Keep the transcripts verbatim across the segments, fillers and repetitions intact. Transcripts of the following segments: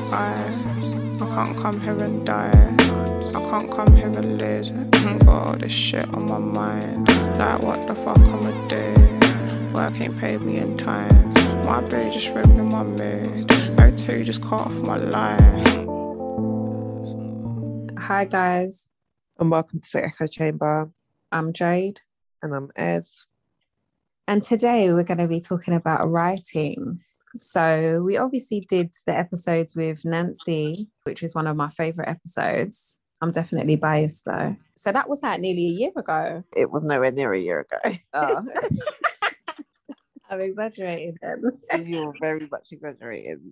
I, I can't come here and die. I can't come here and lose. Got all this shit on my mind. Like what the fuck I'ma do? Work ain't paid me in time. My bitch just ripping my mood. O two just cut off my line. Hi guys, and welcome to the Echo Chamber. I'm Jade. And I'm Ez. And today we're going to be talking about writing. So we obviously did the episodes with Nancy, which is one of my favourite episodes. I'm definitely biased though. So that was like nearly a year ago. It was nowhere near a year ago. Oh. I'm exaggerating then. You were very much exaggerating.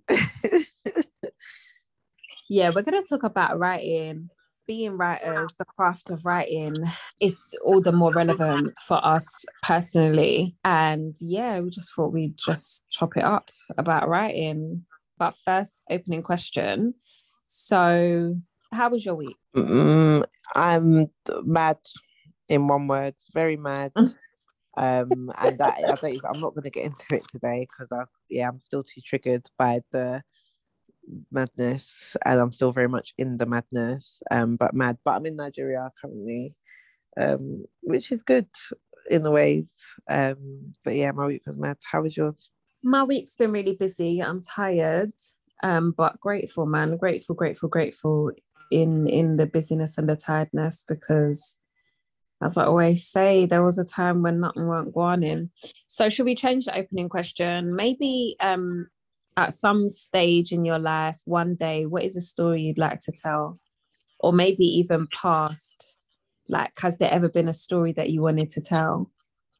Yeah, we're going to talk about writing. Being writers, the craft of writing is all the more relevant for us personally. And yeah, we just thought we'd just chop it up about writing. But first, opening question. So, how was your week? Mm, I'm mad, in one word, very mad. um, and that I don't even, I'm not going to get into it today because I, yeah, I'm still too triggered by the madness, and I'm still very much in the madness. Um, but mad. But I'm in Nigeria currently, um, which is good in the ways. Um, but yeah, my week was mad. How was yours? My week's been really busy. I'm tired, um, but grateful, man. Grateful, grateful, grateful in in the busyness and the tiredness, because as I always say, there was a time when nothing weren't going in. So should we change the opening question? Maybe um at some stage in your life, one day, what is a story you'd like to tell? Or maybe even past, like, has there ever been a story that you wanted to tell?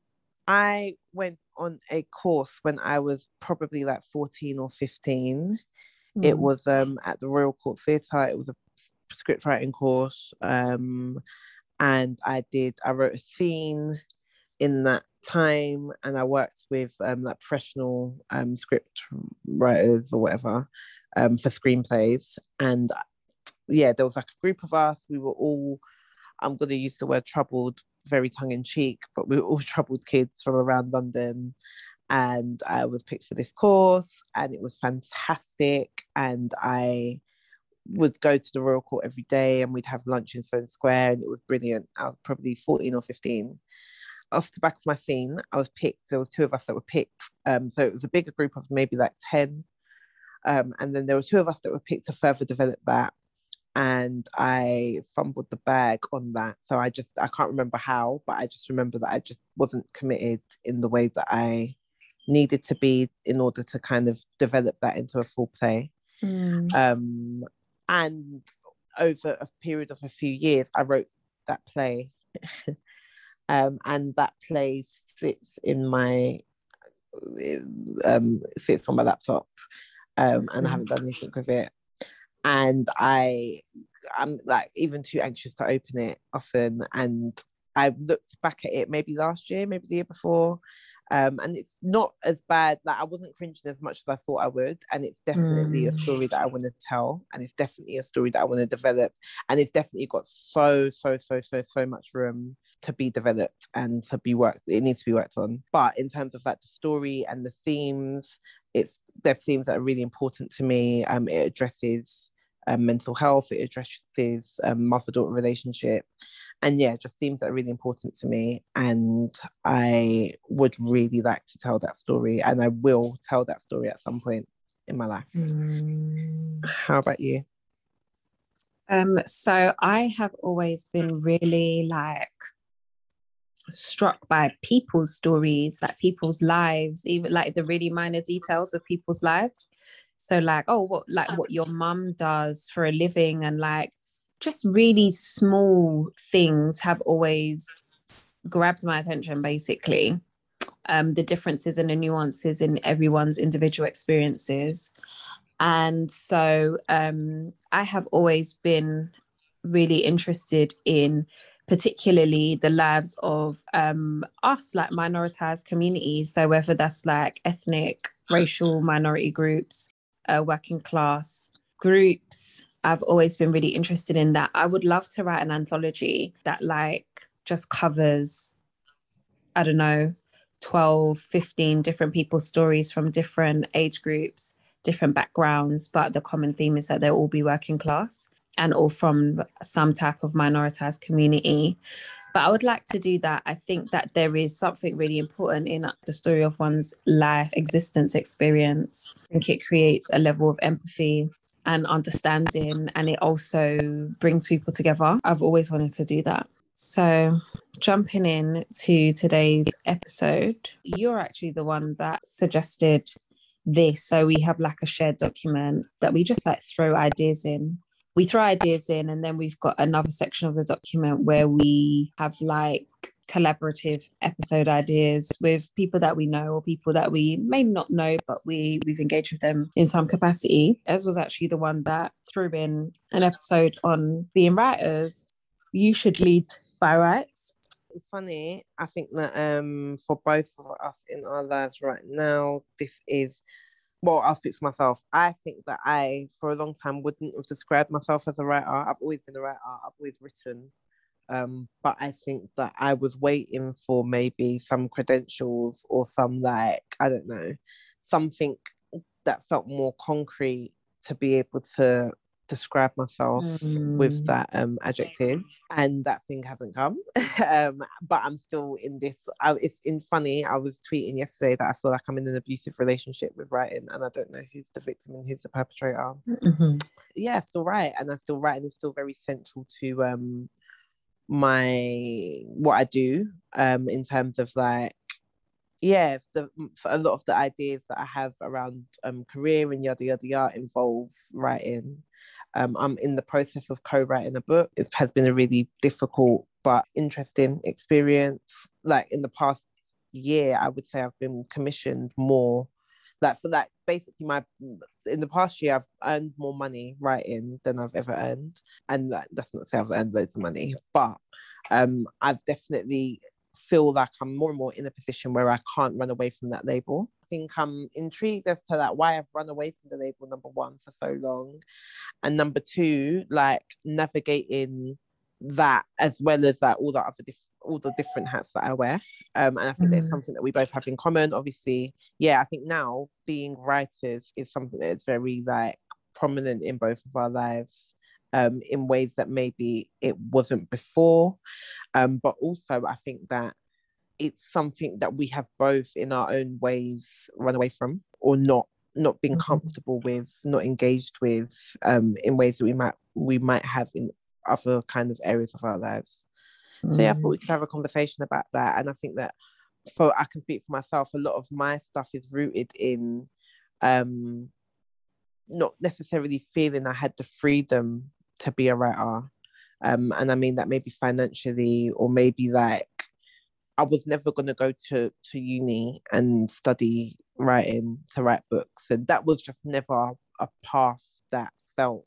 I went on a course when I was probably like fourteen or fifteen. Mm. It was um, at the Royal Court Theatre. It was a script writing course. Um, and I did, I wrote a scene in that time, and I worked with um, like professional um, script writers or whatever um, for screenplays. And yeah, there was like a group of us. We were all, I'm going to use the word troubled, very tongue-in-cheek, but we were all troubled kids from around London. And I was picked for this course, and it was fantastic. And I would go to the Royal Court every day, and we'd have lunch in Sloane Square, and it was brilliant. I was probably fourteen or fifteen. Off the back of my scene, I was picked. There was two of us that were picked. Um, so it was a bigger group of maybe like ten. Um, and then there were two of us that were picked to further develop that. And I fumbled the bag on that. So I just, I can't remember how, but I just remember that I just wasn't committed in the way that I needed to be in order to kind of develop that into a full play. Mm. Um, and over a period of a few years, I wrote that play. Um, and that play sits in my um, sits on my laptop, um, and I haven't done anything with it. And I, I'm like even too anxious to open it often. And I looked back at it maybe last year, maybe the year before, um, and it's not as bad. Like I wasn't cringing as much as I thought I would. And it's definitely mm. a story that I want to tell, and it's definitely a story that I want to develop, and it's definitely got so so so so so much room to be developed and to be worked. It needs to be worked on. But in terms of like the story and the themes, it's there are themes that are really important to me. Um, it addresses um, mental health. It addresses um, mother-daughter relationship, and yeah, just themes that are really important to me. And I would really like to tell that story, and I will tell that story at some point in my life. Mm. How about you? Um, so I have always been really like struck by people's stories, like people's lives, even like the really minor details of people's lives. So like, oh, what like what your mum does for a living, and like just really small things have always grabbed my attention, basically. Um, the differences and the nuances in everyone's individual experiences. And so um, I have always been really interested in particularly the lives of um, us, like minoritized communities. So whether that's like ethnic, racial minority groups, uh, working class groups, I've always been really interested in that. I would love to write an anthology that like just covers, I don't know, twelve, fifteen different people's stories from different age groups, different backgrounds, but the common theme is that they'll all be working class and all from some type of minoritized community. But I would like to do that. I think that there is something really important in the story of one's life, existence, experience. I think it creates a level of empathy and understanding, and it also brings people together. I've always wanted to do that. So jumping in to today's episode, you're actually the one that suggested this. So we have like a shared document that we just like throw ideas in. We throw ideas in, and then we've got another section of the document where we have like collaborative episode ideas with people that we know or people that we may not know, but we, we've engaged with them in some capacity. Ez was actually the one that threw in an episode on being writers. You should lead by rights. It's funny. I think that um, for both of us in our lives right now, this is, well, I'll speak for myself. I think that I, for a long time, wouldn't have described myself as a writer. I've always been a writer. I've always written. Um, but I think that I was waiting for maybe some credentials or some, like, I don't know, something that felt more concrete to be able to describe myself mm. with that um adjective, and that thing hasn't come. um but I'm still in this. I, it's in funny I was tweeting yesterday that I feel like I'm in an abusive relationship with writing, and I don't know who's the victim and who's the perpetrator. Mm-hmm. Yeah, still write, and I still write, and it's still very central to um my what I do um in terms of like yeah the a lot of the ideas that I have around um career and yada yada yada involve writing. um I'm in the process of co-writing a book. It has been a really difficult but interesting experience. Like in the past year, I would say I've been commissioned more, like for that basically my in the past year I've earned more money writing than I've ever earned. And like, that's not to say I've earned loads of money, but um I've definitely feel like I'm more and more in a position where I can't run away from that label. I think I'm intrigued as to like why I've run away from the label, number one, for so long, and number two, like navigating that as well as like all the other diff- all the different hats that I wear. Um, and I think mm. there's something that we both have in common. Obviously, yeah, I think now being writers is something that's very like prominent in both of our lives. Um, in ways that maybe it wasn't before. Um, but also I think that it's something that we have both in our own ways run away from, or not not being mm-hmm. comfortable with, not engaged with, um, in ways that we might we might have in other kind of areas of our lives. Mm. So yeah, I thought we could have a conversation about that. And I think that for I can speak for myself, a lot of my stuff is rooted in um, not necessarily feeling I had the freedom to be a writer. Um, and I mean that maybe financially, or maybe like I was never going to go to to uni and study writing to write books, and that was just never a path that felt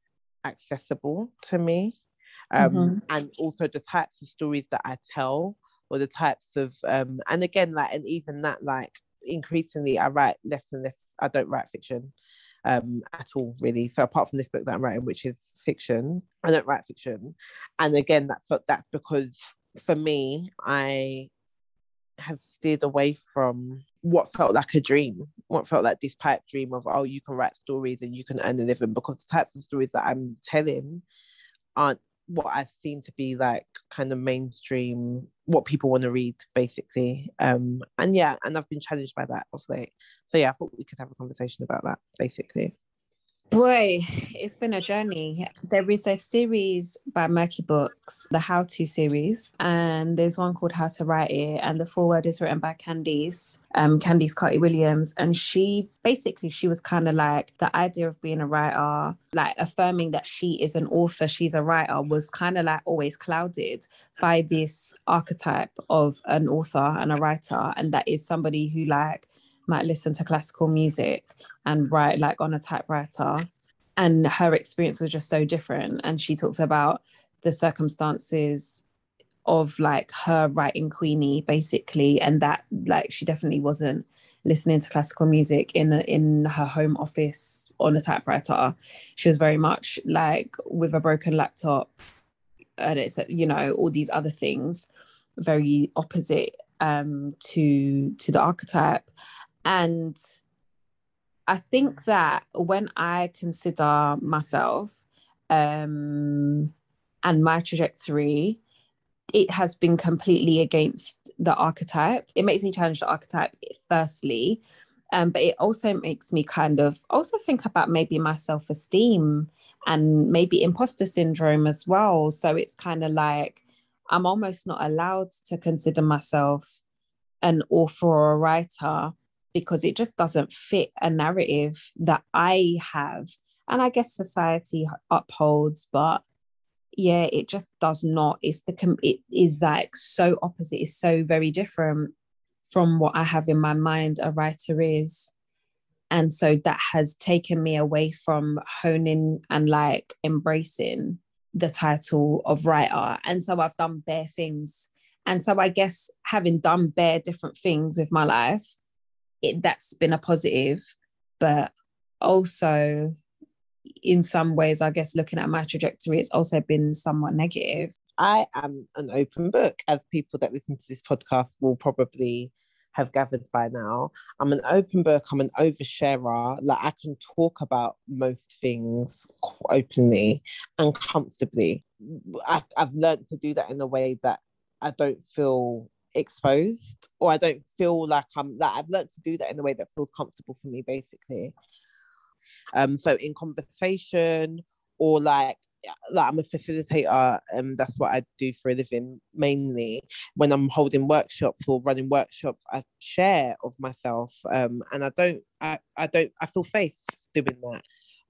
accessible to me. Um, mm-hmm. And also the types of stories that I tell, or the types of um, and again like and even that like increasingly I write less and less. I don't write fiction um at all, really. So apart from this book that I'm writing, which is fiction, I don't write fiction. And again, that's that's because for me, I have steered away from what felt like a dream, what felt like this pipe dream of, oh, you can write stories and you can earn a living, because the types of stories that I'm telling aren't what I've seen to be like kind of mainstream, what people want to read, basically. Um, and yeah, and I've been challenged by that of late. So yeah, I thought we could have a conversation about that, basically. Boy, it's been a journey. There is a series by Murky Books, the How To series, and there's one called How to Write It, and the foreword is written by Candice, um, Candice Carty-Williams, and she basically, she was kind of like, the idea of being a writer, like affirming that she is an author, she's a writer, was kind of like always clouded by this archetype of an author and a writer, and that is somebody who like might listen to classical music and write like on a typewriter. And her experience was just so different. And she talks about the circumstances of like her writing Queenie, basically, and that like she definitely wasn't listening to classical music in a, in her home office on a typewriter. She was very much like with a broken laptop, and it's, you know, all these other things, very opposite um, to to the archetype. And I think that when I consider myself um, and my trajectory, it has been completely against the archetype. It makes me challenge the archetype firstly, um, but it also makes me kind of also think about maybe my self-esteem and maybe imposter syndrome as well. So it's kind of like I'm almost not allowed to consider myself an author or a writer because it just doesn't fit a narrative that I have. And I guess society upholds, but yeah, it just does not. It's the, it is like so opposite, it's so very different from what I have in my mind a writer is. And so that has taken me away from honing and like embracing the title of writer. And so I've done bare things. And so I guess having done bare different things with my life, it, that's been a positive, but also in some ways, I guess looking at my trajectory, it's also been somewhat negative. I am an open book, as people that listen to this podcast will probably have gathered by now. I'm an open book, I'm an oversharer. Like, I can talk about most things openly and comfortably. I, I've learned to do that in a way that I don't feel exposed, or I don't feel like I'm like I've learned to do that in a way that feels comfortable for me, basically. Um, so in conversation, or like like I'm a facilitator, and that's what I do for a living mainly. When I'm holding workshops or running workshops, I share of myself, um, and I don't I, I don't I feel safe doing that.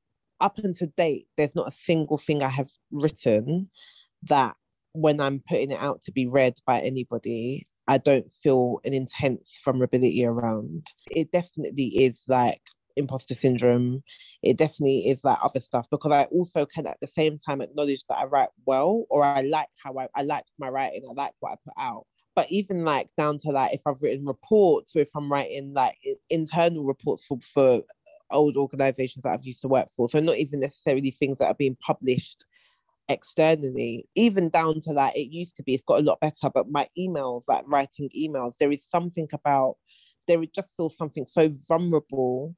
Up until date, there's not a single thing I have written that when I'm putting it out to be read by anybody, I don't feel an intense vulnerability around. It definitely is like imposter syndrome. It definitely is like other stuff, because I also can at the same time acknowledge that I write well, or I like how I, I like my writing, I like what I put out. But even like down to like if I've written reports, or if I'm writing like internal reports for, for old organizations that I've used to work for, so not even necessarily things that are being published externally, even down to like it used to be, it's got a lot better, but my emails, like writing emails, there is something about, there would just feel something so vulnerable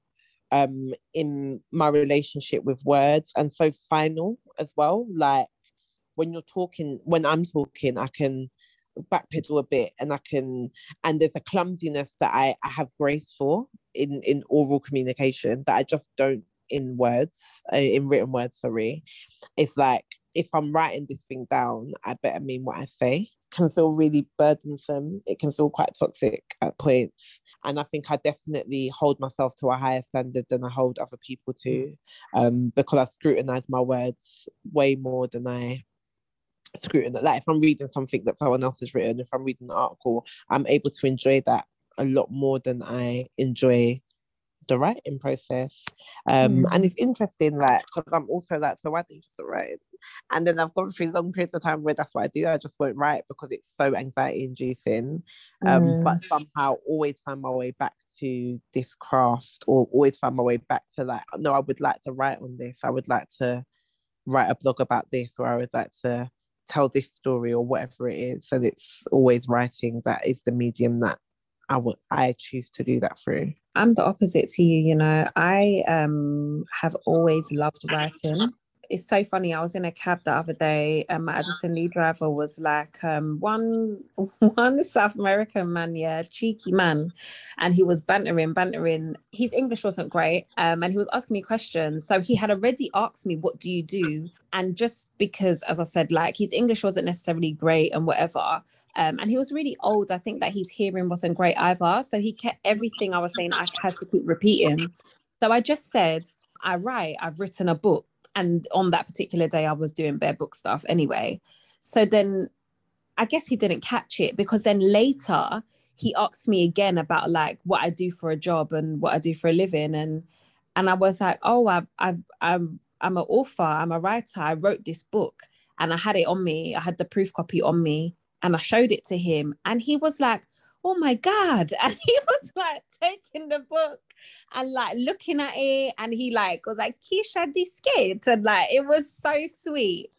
um in my relationship with words, and so final as well. Like when you're talking, when I'm talking, I can backpedal a bit, and I can, and there's a clumsiness that I, I have grace for in in oral communication that I just don't in words, uh, in written words, sorry. It's like if I'm writing this thing down, I better mean what I say. It can feel really burdensome. It can feel quite toxic at points. And I think I definitely hold myself to a higher standard than I hold other people to, um, because I scrutinize my words way more than I scrutinize. Like if I'm reading something that someone else has written, if I'm reading an article, I'm able to enjoy that a lot more than I enjoy the writing process. Um, mm. And it's interesting, like, because I'm also like, so why don't you just write? And then I've gone through long periods of time where that's what I do. I just won't write because it's so anxiety inducing. Um, mm. But somehow always find my way back to this craft, or always find my way back to like, no, I would like to write on this. I would like to write a blog about this, or I would like to tell this story, or whatever it is. And it's always writing that is the medium that I would I choose to do that through. I'm the opposite to you, you know. I um have always loved writing. It's so funny. I was in a cab the other day, and my Addison Lee driver was like, um, one one South American man, yeah, cheeky man, and he was bantering, bantering. His English wasn't great, um, and he was asking me questions. So he had already asked me, "What do you do?" And just because, as I said, like his English wasn't necessarily great and whatever, um, and he was really old. I think that his hearing wasn't great either. So he kept everything I was saying. I had to keep repeating. So I just said, "I write. I've written a book." And on that particular day, I was doing bare book stuff anyway. So then I guess he didn't catch it, because then later he asked me again about like what I do for a job and what I do for a living. And and I was like, oh, I've, I've, I'm, I'm an author. I'm a writer. I wrote this book, and I had it on me. I had the proof copy on me, and I showed it to him. And he was like, oh my God. And he was like taking the book and like looking at it, and he like was like, Keisha, this scared, and like it was so sweet.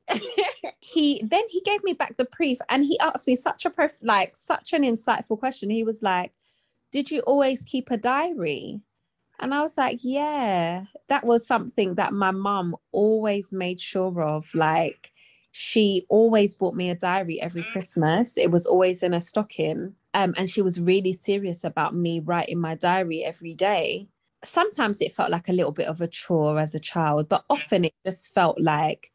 he then he gave me back the brief, and he asked me such a prof- like such an insightful question. He was like, did you always keep a diary? And I was like, yeah, that was something that my mum always made sure of. Like, she always bought me a diary every Christmas. It was always in a stocking. Um, and she was really serious about me writing my diary every day. Sometimes it felt like a little bit of a chore as a child, but often it just felt like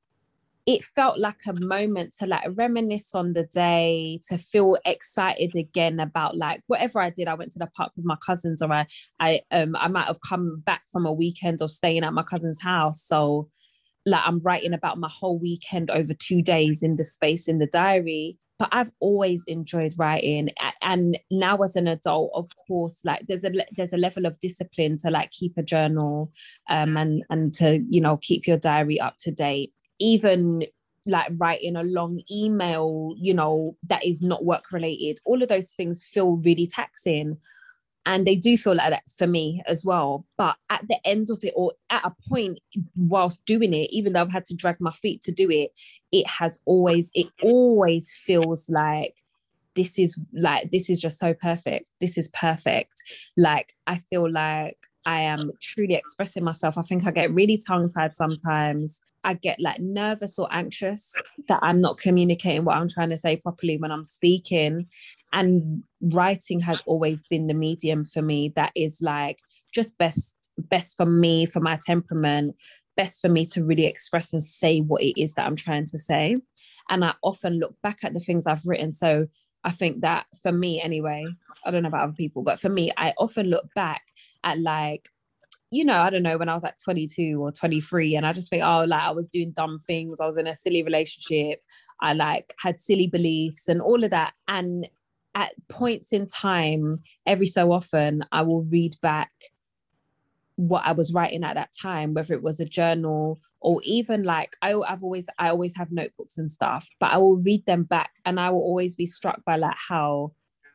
it felt like a moment to like reminisce on the day, to feel excited again about like whatever I did. I went to the park with my cousins, or I, I, um, I might have come back from a weekend of staying at my cousin's house. So like I'm writing about my whole weekend over two days in the space in the diary. But I've always enjoyed writing, and now as an adult, of course, like there's a there's a level of discipline to like keep a journal, um, and and to you know keep your diary up to date. Even like writing a long email, you know, that is not work related. All of those things feel really taxing. And they do feel like that for me as well. But at the end of it, or at a point whilst doing it, even though I've had to drag my feet to do it, it has always, it always feels like this is like, this is just so perfect. This is perfect. Like, I feel like I am truly expressing myself. I think I get really tongue-tied sometimes. I get like nervous or anxious that I'm not communicating what I'm trying to say properly when I'm speaking. And writing has always been the medium for me that is like just best, best for me, for my temperament, best for me to really express and say what it is that I'm trying to say. And I often look back at the things I've written. So I think that for me anyway, I don't know about other people, but for me, I often look back at like, you know, I don't know, when I was like twenty-two or twenty-three, and I just think, oh, like I was doing dumb things. I was in a silly relationship. I like had silly beliefs and all of that. And at points in time, every so often, I will read back what I was writing at that time, whether it was a journal or even like, I, I've always, I always have notebooks and stuff, but I will read them back and I will always be struck by like how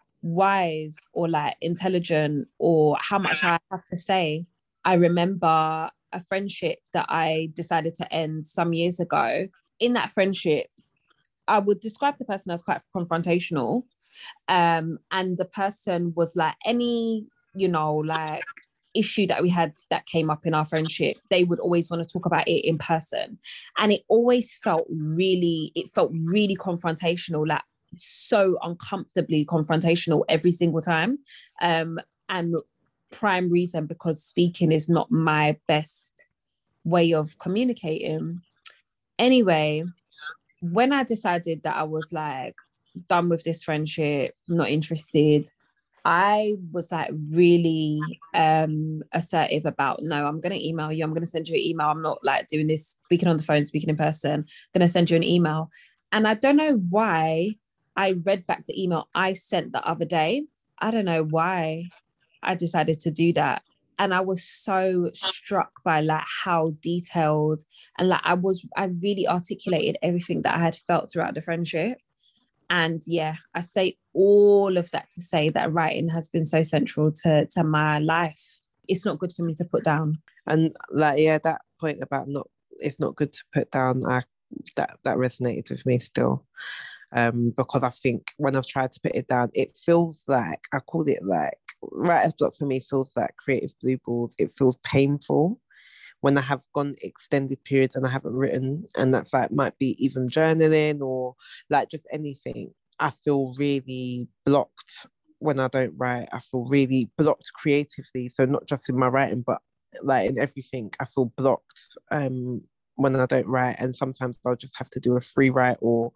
wise or like intelligent or how much I have to say. I remember a friendship that I decided to end some years ago. In that friendship, I would describe the person as quite confrontational. Um, and the person was like any, you know, like issue that we had that came up in our friendship, they would always want to talk about it in person. And it always felt really, it felt really confrontational, like so uncomfortably confrontational every single time. Um, and prime reason because speaking is not my best way of communicating. Anyway, when I decided that I was like done with this friendship, not interested, I was like really um assertive about, no, I'm going to email you. I'm going to send you an email. I'm not like doing this, speaking on the phone, speaking in person. I'm going to send you an email. And I don't know why I read back the email I sent the other day. I don't know why I decided to do that. And I was so struck by like how detailed and like I was, I really articulated everything that I had felt throughout the friendship. And yeah, I say all of that to say that writing has been so central to, to my life. It's not good for me to put down. And like, yeah, that point about not, it's not good to put down, I, that, that resonated with me still. Um, because I think when I've tried to put it down, it feels like, I call it like, writer's block for me feels like creative blue balls. It feels painful when I have gone extended periods and I haven't written, and that's like, might be even journaling or like just anything. I feel really blocked when I don't write. I feel really blocked creatively. So not just in my writing, but like in everything, I feel blocked um, when I don't write. And sometimes I'll just have to do a free write, or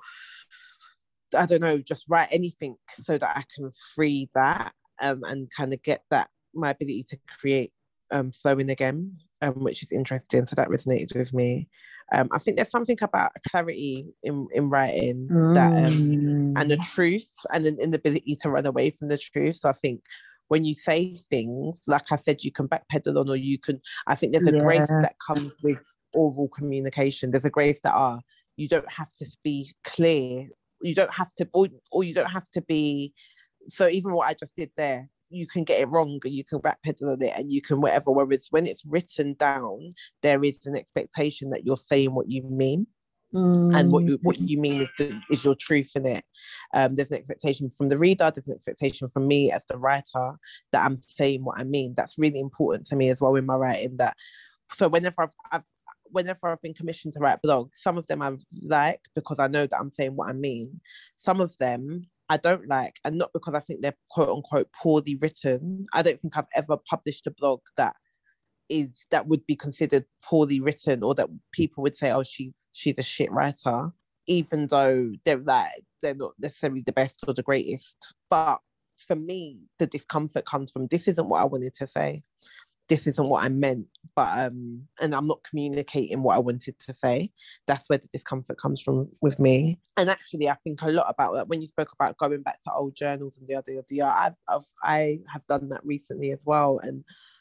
I don't know, just write anything so that I can free that um, and kind of get that, my ability to create um, flowing again, um, which is interesting. So that resonated with me. Um, I think there's something about clarity in, in writing mm. that um, and the truth and an inability to run away from the truth. So I think when you say things, like I said, you can backpedal on, or you can, I think there's a yeah. grace that comes with oral communication. There's a grace that are, you don't have to be clear. You don't have to, or, or you don't have to be, so even what I just did there, you can get it wrong and you can backpedal on it and you can whatever. Whereas when it's written down, there is an expectation that you're saying what you mean. And what you Mm. what you mean is, the, is your truth in it. Um, there's an expectation from the reader, there's an expectation from me as the writer that I'm saying what I mean. That's really important to me as well in my writing. That so whenever I've, I've whenever I've been commissioned to write blogs, some of them I like because I know that I'm saying what I mean. Some of them I don't like, and not because I think they're quote unquote poorly written. I don't think I've ever published a blog that is that would be considered poorly written, or that people would say, oh, she's she's a shit writer, even though they're like they're not necessarily the best or the greatest. But for me, the discomfort comes from, this isn't what I wanted to say, this isn't what I meant, but um and I'm not communicating what I wanted to say. That's where the discomfort comes from with me. And actually I think a lot about that when you spoke about going back to old journals and the other the other I've, I've I have done that recently as well. And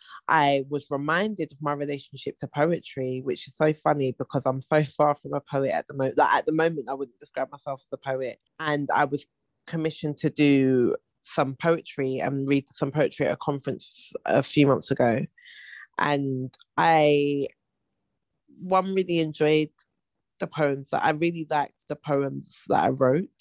I was reminded of my relationship to poetry, which is so funny because I'm so far from a poet at the moment. Like at the moment, I wouldn't describe myself as a poet. And I was commissioned to do some poetry and read some poetry at a conference a few months ago. And I, one, really enjoyed the poems. That I really liked the poems that I wrote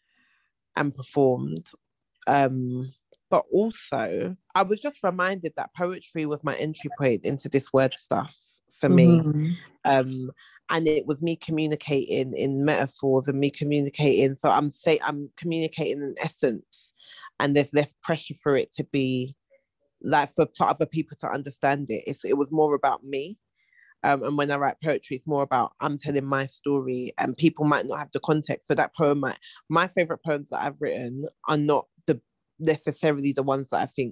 and performed. Um, but also I was just reminded that poetry was my entry point into this word stuff for me. Mm-hmm. Um, and it was me communicating in metaphors and me communicating. So I'm say I'm communicating in essence, and there's less pressure for it to be like for, for other people to understand it. It's, it was more about me. Um, and when I write poetry, it's more about I'm telling my story, and people might not have the context. So that poem might, my favorite poems that I've written are not the necessarily the ones that I think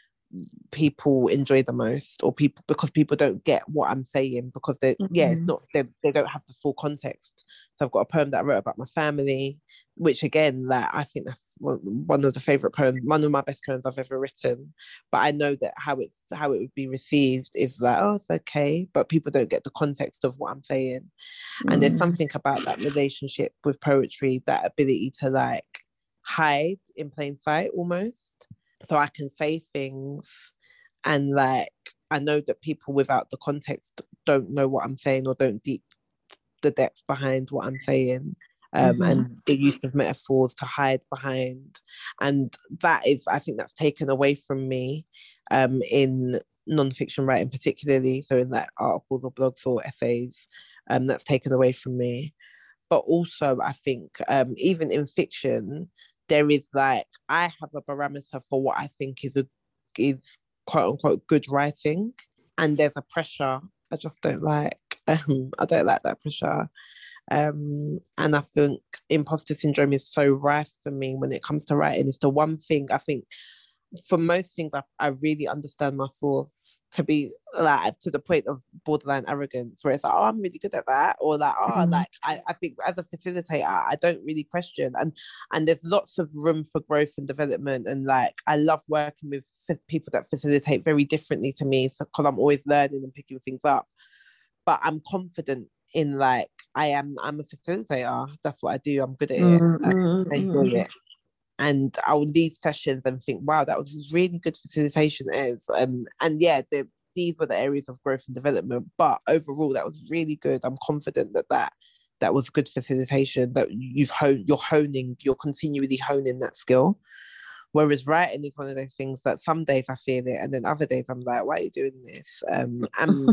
people enjoy the most, or people because people don't get what I'm saying because they mm-hmm. yeah it's not they, they don't have the full context. So I've got a poem that I wrote about my family, which again, like I think that's one of the favorite poems, one of my best poems I've ever written. But I know that how it's how it would be received is like, oh, it's okay, but people don't get the context of what I'm saying. Mm. And there's something about that relationship with poetry, that ability to like hide in plain sight almost. So I can say things and like I know that people without the context don't know what I'm saying or don't deep the depth behind what I'm saying. Um, mm-hmm. And the use of metaphors to hide behind. And that is, I think that's taken away from me um, in non-fiction writing particularly. So in like articles or blogs or essays, um, that's taken away from me. But also I think um, even in fiction, there is like, I have a barometer for what I think is a is quote unquote good writing. And there's a pressure I just don't like. Um, I don't like that pressure. Um, and I think imposter syndrome is so rife for me when it comes to writing. It's the one thing I think for most things I, I really understand my source to be like to the point of borderline arrogance, where it's like, oh, I'm really good at that, or like, oh, mm-hmm. like I, I think as a facilitator I don't really question, and and there's lots of room for growth and development, and like I love working with people that facilitate very differently to me, so because I'm always learning and picking things up. But I'm confident in like I am I'm a facilitator. That's what I do. I'm good at it. Mm-hmm. I enjoy it. And I'll leave sessions and think, wow, that was really good facilitation. Is um, and yeah, the, these were the areas of growth and development. But overall, that was really good. I'm confident that that, that was good facilitation. That you've honed, you're honing, you're continually honing that skill. Whereas writing is one of those things that some days I feel it, and then other days I'm like, why are you doing this? Um, and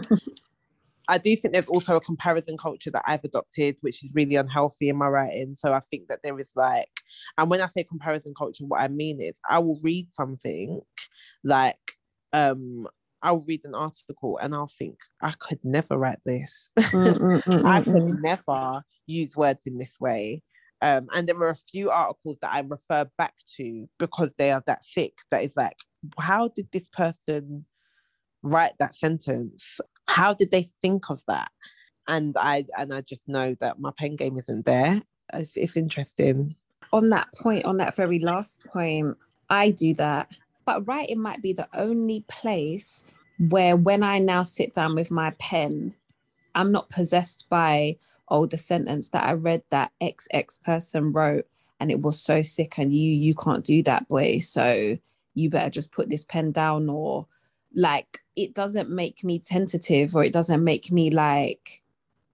I do think there's also a comparison culture that I've adopted, which is really unhealthy in my writing. So I think that there is like, and when I say comparison culture, what I mean is I will read something like, um, I'll read an article and I'll think, I could never write this. I could never use words in this way. Um, and there are a few articles that I refer back to because they are that thick, that is like, how did this person write that sentence? How did they think of that? And I and I just know that my pen game isn't there. It's, it's interesting. On that point, on that very last point, I do that. But writing might be the only place where when I now sit down with my pen, I'm not possessed by, oh, the sentence that I read that X X person wrote and it was so sick and you you can't do that, boy. So you better just put this pen down, or like, it doesn't make me tentative, or it doesn't make me like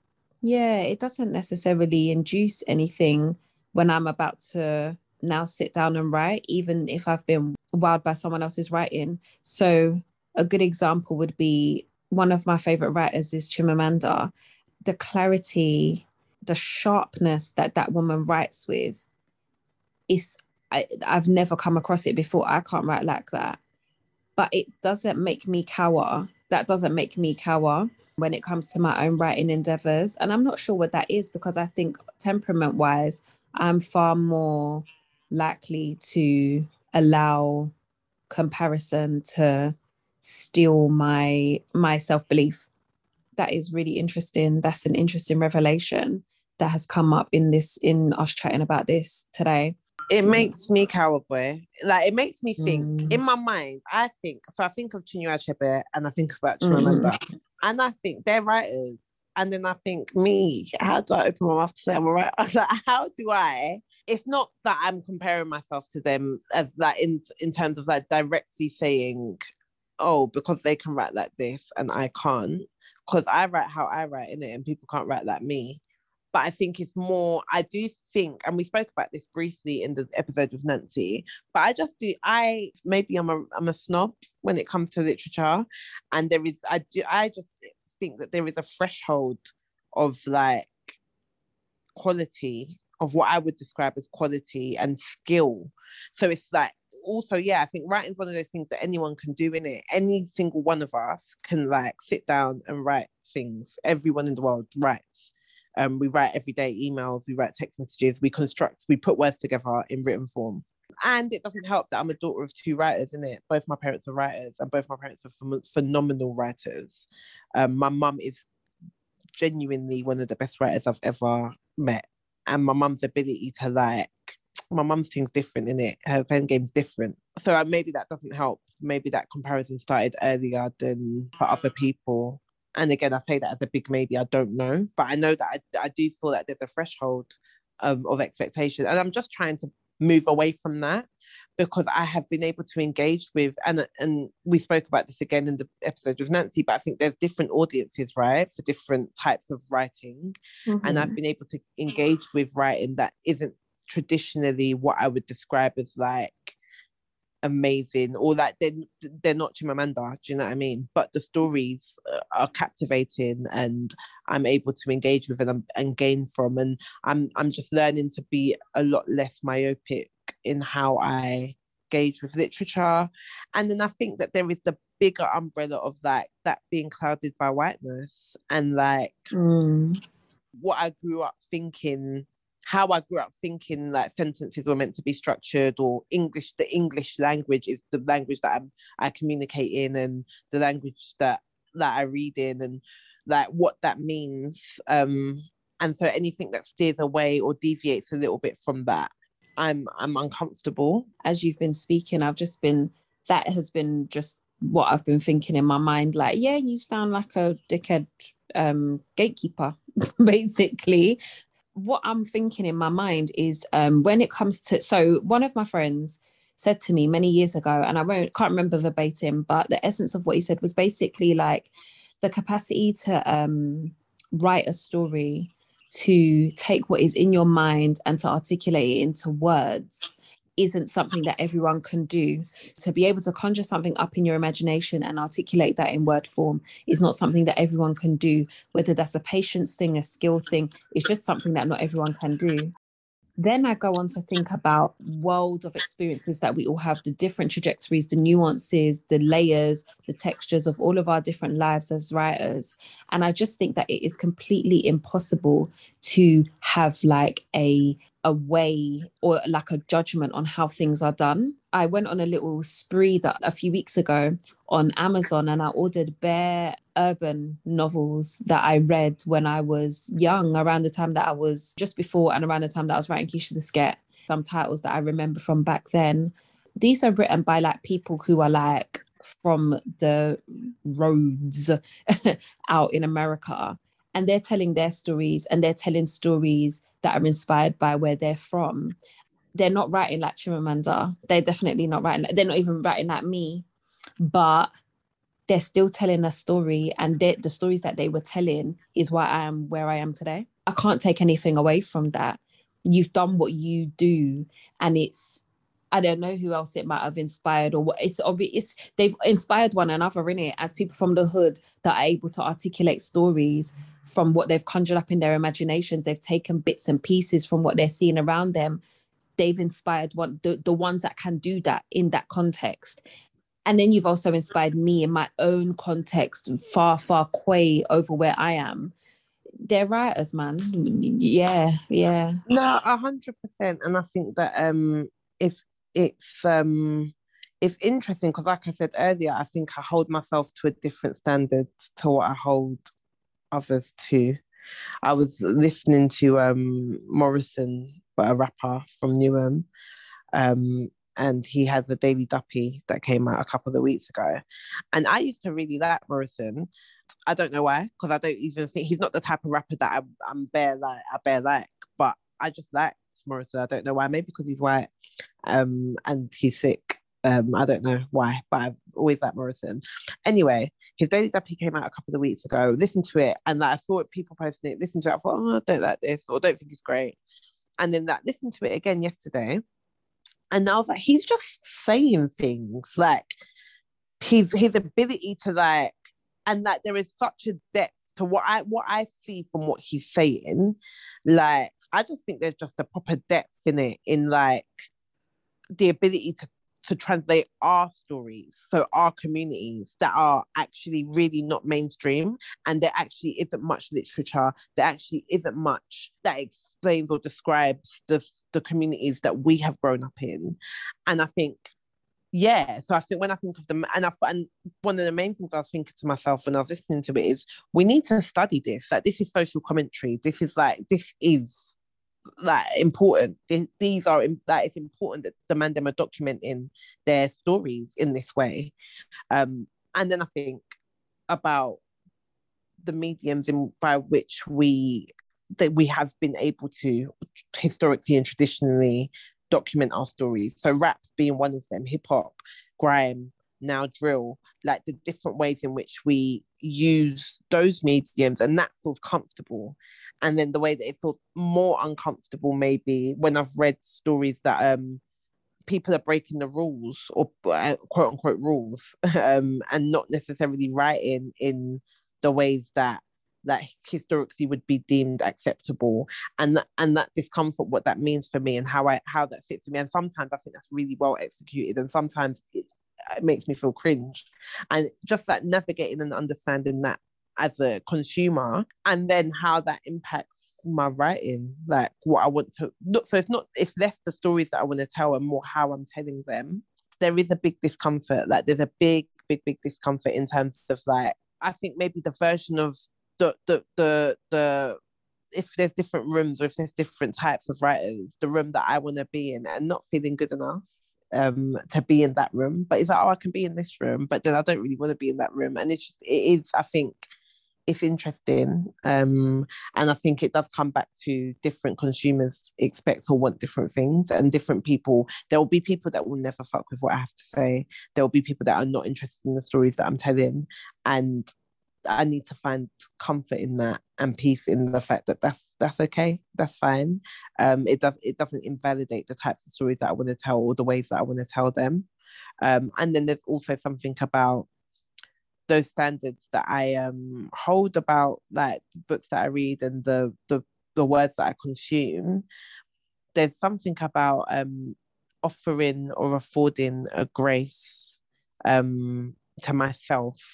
Yeah, it doesn't necessarily induce anything when I'm about to now sit down and write, even if I've been wowed by someone else's writing. So a good example would be one of my favorite writers is Chimamanda. The clarity, the sharpness that that woman writes with is, I, I've never come across it before. I can't write like that. But it doesn't make me cower. That doesn't make me cower when it comes to my own writing endeavors. And I'm not sure what that is, because I think temperament wise, I'm far more likely to allow comparison to steal my my self-belief. That is really interesting. That's an interesting revelation that has come up in this, in us chatting about this today. It makes me cowboy. Like, it makes me think. Mm. In my mind, I think, so I think of Chinua Achebe and I think about Chimamanda. Mm. And I think they're writers. And then I think, me, how do I open my mouth to say I'm a writer? Like, how do I? It's not that I'm comparing myself to them as like in, in terms of like directly saying, oh, because they can write like this and I can't. Because I write how I write in it and people can't write like me. But I think it's more, I do think, and we spoke about this briefly in the episode with Nancy, but I just do, I, maybe I'm a, I'm a snob when it comes to literature. And there is, I do, I just think that there is a threshold of like quality, of what I would describe as quality and skill. So it's like, also, yeah, I think writing is one of those things that anyone can do in it. Any single one of us can like sit down and write things. Everyone in the world writes. Um, we write every day emails, we write text messages, we construct, we put words together in written form. And it doesn't help that I'm a daughter of two writers, innit? Both my parents are writers and both my parents are ph- phenomenal writers. Um, my mum is genuinely one of the best writers I've ever met. And my mum's ability to like, my mum's thing's different, innit? Her pen game's different. So uh, maybe that doesn't help. Maybe that comparison started earlier than for other people. And again, I say that as a big maybe, I don't know. But I know that I, I do feel that there's a threshold um, of expectation. And I'm just trying to move away from that, because I have been able to engage with, and, and we spoke about this again in the episode with Nancy, but I think there's different audiences, right, for different types of writing. Mm-hmm. And I've been able to engage with writing that isn't traditionally what I would describe as like amazing, or like they're, they're not Chimamanda, do you know what I mean? But the stories are captivating and I'm able to engage with and, and gain from, and I'm I'm just learning to be a lot less myopic in how I engage with literature. And then I think that there is the bigger umbrella of like that being clouded by whiteness and like mm. what I grew up thinking, how I grew up thinking like sentences were meant to be structured, or English, the English language is the language that I'm, I communicate in, and the language that, that I read in, and like what that means. Um, and so anything that steers away or deviates a little bit from that, I'm I'm uncomfortable. As you've been speaking, I've just been, that has been just what I've been thinking in my mind. Like, yeah, you sound like a dickhead um, gatekeeper, basically. What I'm thinking in my mind is um, when it comes to, so one of my friends said to me many years ago, and I won't, can't remember verbatim, but the essence of what he said was basically like the capacity to um, write a story, to take what is in your mind and to articulate it into words isn't something that everyone can do. To be able to conjure something up in your imagination and articulate that in word form is not something that everyone can do. Whether that's a patience thing, a skill thing, it's just something that not everyone can do. Then I go on to think about world of experiences that we all have, the different trajectories, the nuances, the layers, the textures of all of our different lives as writers. And I just think that it is completely impossible to have like a, a way or like a judgment on how things are done. I went on a little spree that a few weeks ago on Amazon, and I ordered bare urban novels that I read when I was young, around the time that I was just before and around the time that I was writing Keisha the Sket. Some titles that I remember from back then. These are written by like people who are like from the roads out in America, and they're telling their stories, and they're telling stories that are inspired by where they're from. They're not writing like Chimamanda. They're definitely not writing. They're not even writing like me. But they're still telling a story, and the stories that they were telling is why I am where I am today. I can't take anything away from that. You've done what you do, and it's, I don't know who else it might have inspired or what. It's obvious they've inspired one another in it, as people from the hood that are able to articulate stories from what they've conjured up in their imaginations. They've taken bits and pieces from what they're seeing around them. They've inspired one the, the ones that can do that in that context. And then you've also inspired me in my own context, far, far quay over where I am. They're writers, man. Yeah, yeah. No, a hundred percent. And I think that um, if it's um, it's interesting because, like I said earlier, I think I hold myself to a different standard to what I hold others to. I was listening to um Morrison, but a rapper from Newham, um, and he had the Daily Duppy that came out a couple of weeks ago. And I used to really like Morrison. I don't know why, because I don't even think he's not the type of rapper that I'm, I'm bare like, I bare like, but I just liked Morrison. I don't know why, maybe because he's white um, and he's sick. Um, I don't know why, but I've always liked Morrison. Anyway, his Daily Duppy came out a couple of weeks ago. Listened to it, and like, I saw people posting it, listened to it, I thought, oh, I don't like this, or don't think it's great. And then that, listened to it again yesterday, and I was like, he's just saying things like his his ability to like, and that there is such a depth to what I what I see from what he's saying. Like, I just think there's just a proper depth in it, in like the ability to to translate our stories, so our communities that are actually really not mainstream, and there actually isn't much literature, there actually isn't much that explains or describes the, the communities that we have grown up in. And I think, yeah, so I think when I think of them, and, I, and one of the main things I was thinking to myself when I was listening to it is, we need to study this. Like, this is social commentary. This is like, this is like important. These are like, it's important that the man them are documenting their stories in this way. Um, and then I think about the mediums in by which we that we have been able to historically and traditionally document our stories. So rap being one of them, hip hop, grime, now drill, like the different ways in which we use those mediums, and that feels comfortable. And then the way that it feels more uncomfortable maybe when I've read stories that um people are breaking the rules, or uh, quote unquote rules, um, and not necessarily writing in the ways that that historically would be deemed acceptable, and that, and that discomfort, what that means for me, and how I how that fits for me. And sometimes I think that's really well executed, and sometimes it, it makes me feel cringe. And just like navigating and understanding that as a consumer, and then how that impacts my writing, like what I want to look. So it's not, it's less the stories that I want to tell and more how I'm telling them. There is a big discomfort, like there's a big big big discomfort in terms of like, I think maybe the version of the the the the if there's different rooms, or if there's different types of writers, the room that I want to be in, and not feeling good enough um to be in that room. But it's like, oh, I can be in this room, but then I don't really want to be in that room. And it's just, it is, I think it's interesting, um and I think it does come back to different consumers expect or want different things, and different people. There will be people that will never fuck with what I have to say. There will be people that are not interested in the stories that I'm telling, and I need to find comfort in that, and peace in the fact that that's that's okay, that's fine. Um, it does it doesn't invalidate the types of stories that I want to tell, or the ways that I want to tell them. Um, and then there's also something about those standards that I um hold about like books that I read, and the the the words that I consume. There's something about um offering or affording a grace um to myself,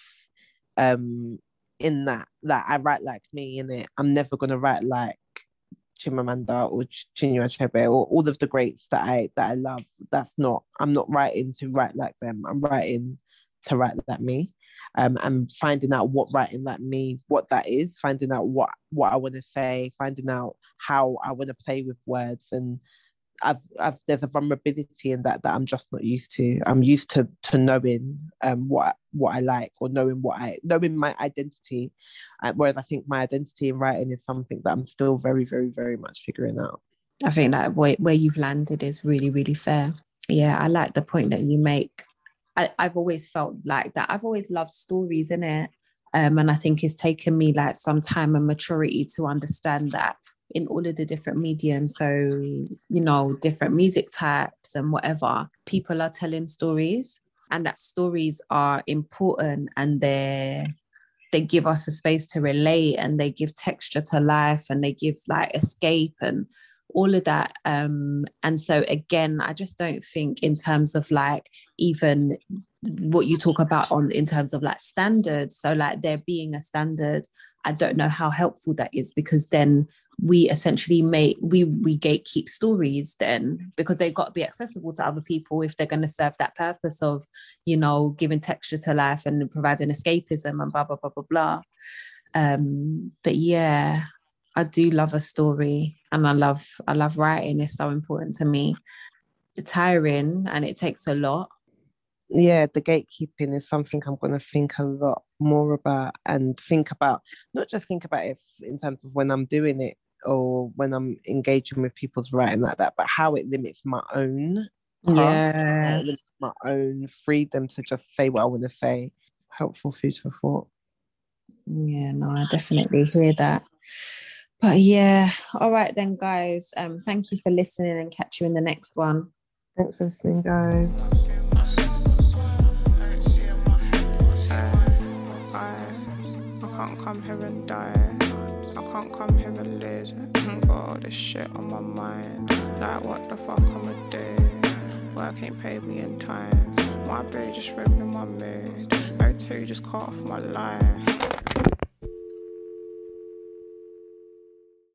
um in that that I write like me in it. I'm never gonna write like Chimamanda or Chinua Achebe or all of the greats that I that I love. That's not, I'm not writing to write like them. I'm writing to write like me. Um, and finding out what writing like me, what that is, finding out what what I want to say, finding out how I want to play with words. And I've, I've there's a vulnerability in that that I'm just not used to. I'm used to to knowing um what what I like, or knowing what I knowing my identity, uh, whereas I think my identity in writing is something that I'm still very very very much figuring out. I think that where, where you've landed is really really fair. Yeah, I like the point that you make I, I've always felt like that. I've always loved stories, innit? Um, and I think it's taken me like some time and maturity to understand that in all of the different mediums, so, you know, different music types and whatever, people are telling stories, and that stories are important, and they're they give us a space to relate, and they give texture to life, and they give like escape and all of that. Um, and so again, I just don't think in terms of like even what you talk about on in terms of like standards. So like there being a standard, I don't know how helpful that is, because then we essentially make we we gatekeep stories then, because they've got to be accessible to other people if they're going to serve that purpose of, you know, giving texture to life and providing escapism and blah blah blah blah blah. Um, but yeah, I do love a story, and I love I love writing. It's so important to me. It's tiring and it takes a lot. Yeah, the gatekeeping is something I'm going to think a lot more about, and think about, not just think about it in terms of when I'm doing it or when I'm engaging with people's writing like that, but how it limits my own path, Yeah, my own freedom to just say what I want to say. Helpful food for thought. Yeah, no, I definitely hear that. But yeah, all right then, guys. Um, thank you for listening, and catch you in the next one. Thanks for listening, guys. I can't come here and die. I can't come here and lose. Got all this shit on my mind. Like what the fuck I'ma do? Work ain't paid me in time. My bitch just ripping my mood. O two just cut off my line.